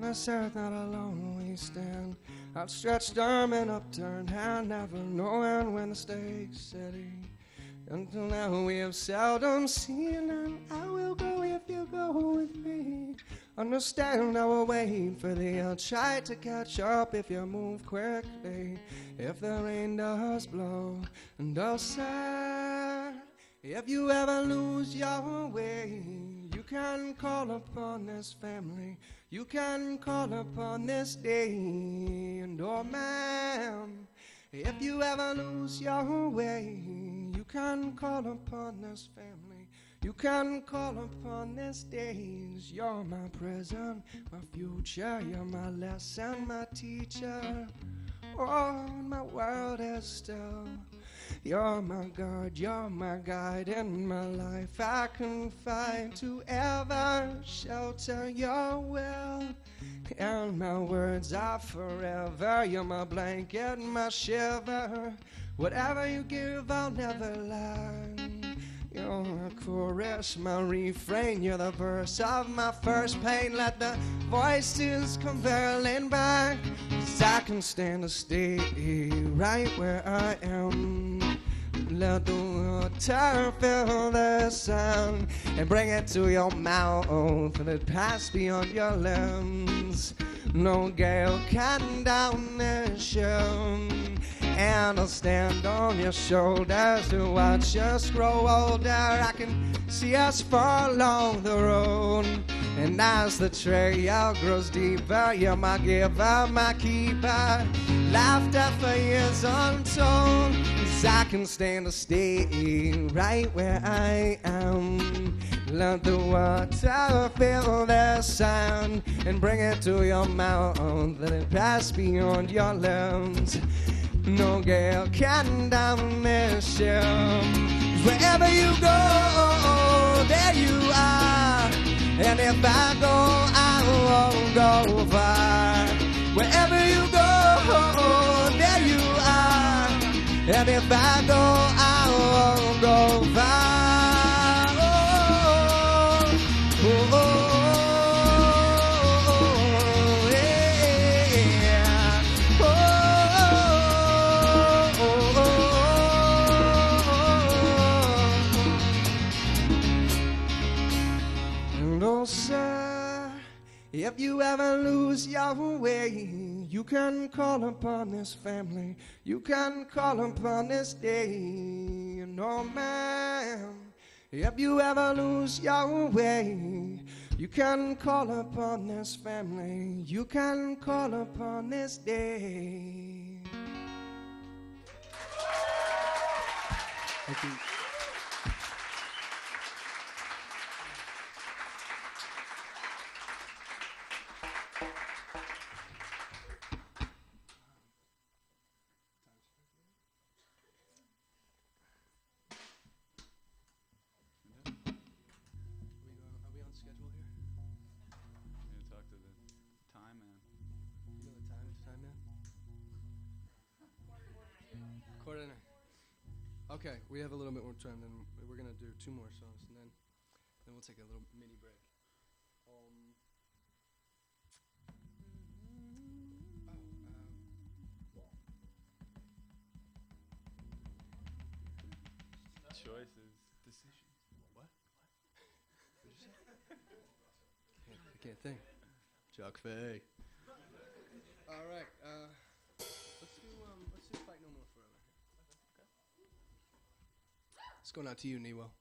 this earth not alone we stand, outstretched arm and upturned hand, never knowing when the stakes steady. Until now we have seldom seen, and I will go if you go with me. Understand I will wait for thee, I'll try to catch up if you move quickly. If the rain does blow, and I'll say, if you ever lose your way, you can call upon this family, you can call upon this day. And oh man, if you ever lose your way, you can call upon this family, you can call upon this day. You're my present, my future, you're my lesson, my teacher. Oh, my world is still. You're my God, you're my guide in my life. I confide to ever shelter your will, and my words are forever. You're my blanket, my shiver. Whatever you give, I'll never lie. You're my chorus, my refrain. You're the verse of my first pain. Let the voices come barreling back, 'cause I can stand to stay right where I am. Let the water fill the sound and bring it to your mouth, and it pass beyond your limbs. No gale can down this ship, and I'll stand on your shoulders to watch us grow older. I can see us fall along the road, and as the trail grows deeper, you're my giver, my keeper. Laughter for years untold, 'cause I can stand to stay right where I am. Let the water fill the sound and bring it to your mouth, let it pass beyond your limbs. No gale can down this ship. Wherever you go, there you are. And if I go, I won't go far. Wherever you go, there you are. And if I go, I won't go far. Oh, oh, oh, yeah. And oh, sir, if you ever lose your way, you can call upon this family, you can call upon this day. And oh man, if you ever lose your way, you can call upon this family, you can call upon this day. Thank you. Okay, we have a little bit more time, then we're gonna do 2 more songs, and then we'll take a little mini break. Choices, decisions. What? What'd you say? I can't think. Chuck Fay. All right, let's do Fight No More Forever. It's going out to you, Newell.